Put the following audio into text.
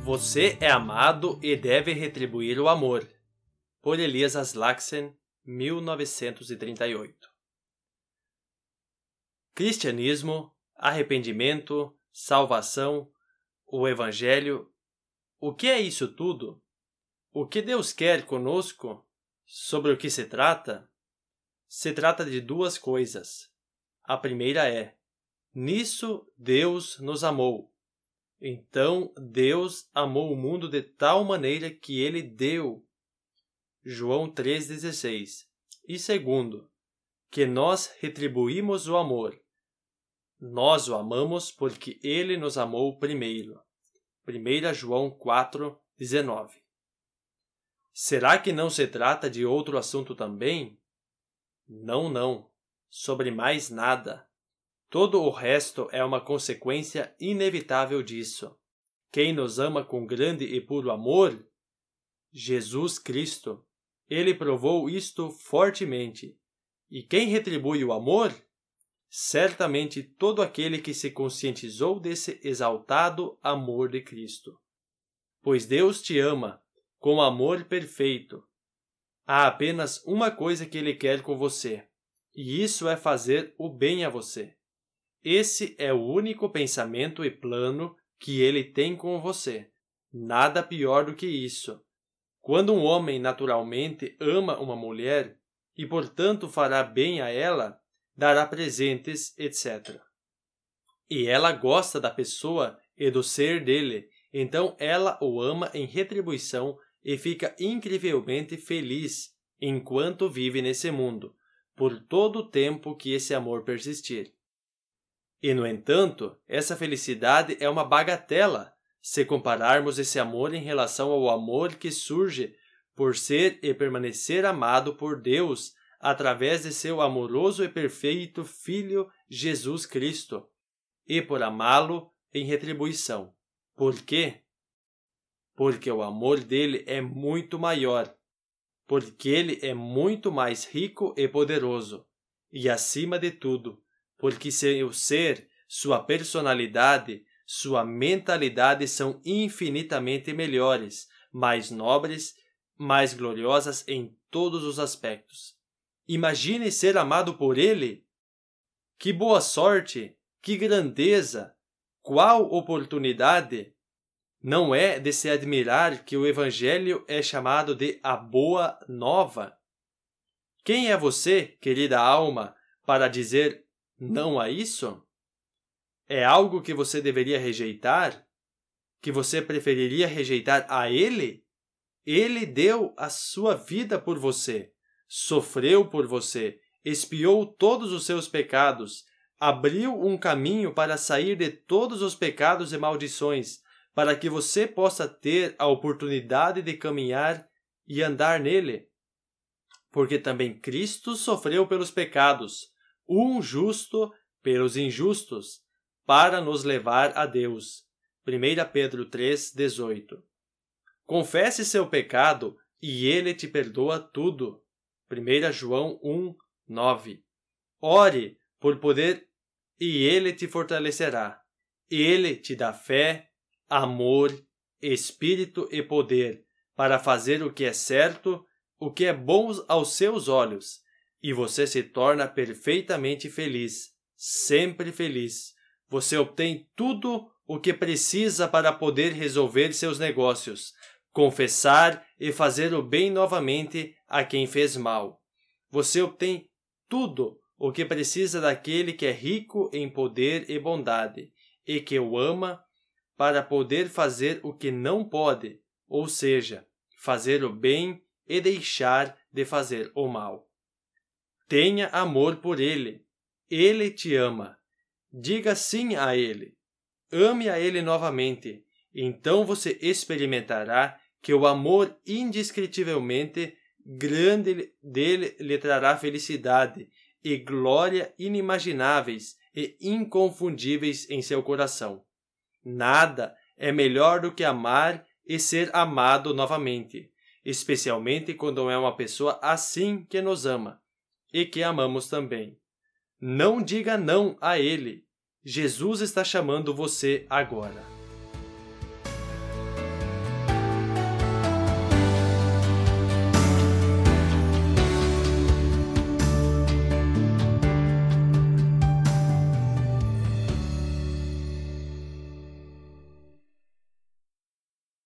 Você é amado e deve retribuir o amor. Por Elias Aslaksen, 1938. Cristianismo, arrependimento, salvação, o Evangelho. O que é isso tudo? O que Deus quer conosco? Sobre o que se trata? Se trata de duas coisas. A primeira é: nisso Deus nos amou. Então Deus amou o mundo de tal maneira que Ele deu. João 3,16. E segundo, que nós retribuímos o amor. Nós o amamos porque Ele nos amou primeiro. 1 João 4,19. Será que não se trata de outro assunto também? Não. Sobre mais nada. Todo o resto é uma consequência inevitável disso. Quem nos ama com grande e puro amor? Jesus Cristo. Ele provou isto fortemente. E quem retribui o amor? Certamente todo aquele que se conscientizou desse exaltado amor de Cristo. Pois Deus te ama com amor perfeito. Há apenas uma coisa que Ele quer com você, e isso é fazer o bem a você. Esse é o único pensamento e plano que Ele tem com você. Nada pior do que isso. Quando um homem naturalmente ama uma mulher e, portanto, fará bem a ela, dará presentes, etc. E ela gosta da pessoa e do ser dele, então ela o ama em retribuição e fica incrivelmente feliz enquanto vive nesse mundo, por todo o tempo que esse amor persistir. E, no entanto, essa felicidade é uma bagatela se compararmos esse amor em relação ao amor que surge por ser e permanecer amado por Deus através de seu amoroso e perfeito Filho Jesus Cristo, e por amá-lo em retribuição. Por quê? Porque o amor dele é muito maior, porque ele é muito mais rico e poderoso, e acima de tudo, porque seu ser, sua personalidade, sua mentalidade são infinitamente melhores, mais nobres, mais gloriosas em todos os aspectos. Imagine ser amado por Ele! Que boa sorte! Que grandeza! Qual oportunidade! Não é de se admirar que o Evangelho é chamado de a Boa Nova? Quem é você, querida alma, para dizer não a isso? É algo que você deveria rejeitar? Que você preferiria rejeitar a Ele? Ele deu a sua vida por você, sofreu por você, expiou todos os seus pecados, abriu um caminho para sair de todos os pecados e maldições, para que você possa ter a oportunidade de caminhar e andar nele. Porque também Cristo sofreu pelos pecados, um justo pelos injustos, para nos levar a Deus. 1 Pedro 3,18. Confesse seu pecado e Ele te perdoa tudo. 1 João 1,9. Ore por poder e Ele te fortalecerá. Ele te dá fé, amor, espírito e poder para fazer o que é certo, o que é bom aos seus olhos, e você se torna perfeitamente feliz, sempre feliz. Você obtém tudo o que precisa para poder resolver seus negócios, confessar e fazer o bem novamente a quem fez mal. Você obtém tudo o que precisa daquele que é rico em poder e bondade, e que o ama, para poder fazer o que não pode, ou seja, fazer o bem e deixar de fazer o mal. Tenha amor por Ele. Ele te ama. Diga sim a Ele. Ame a Ele novamente. Então você experimentará que o amor indescritivelmente grande dele lhe trará felicidade e glória inimagináveis e inconfundíveis em seu coração. Nada é melhor do que amar e ser amado novamente, especialmente quando é uma pessoa assim que nos ama e que amamos também. Não diga não a Ele. Jesus está chamando você agora.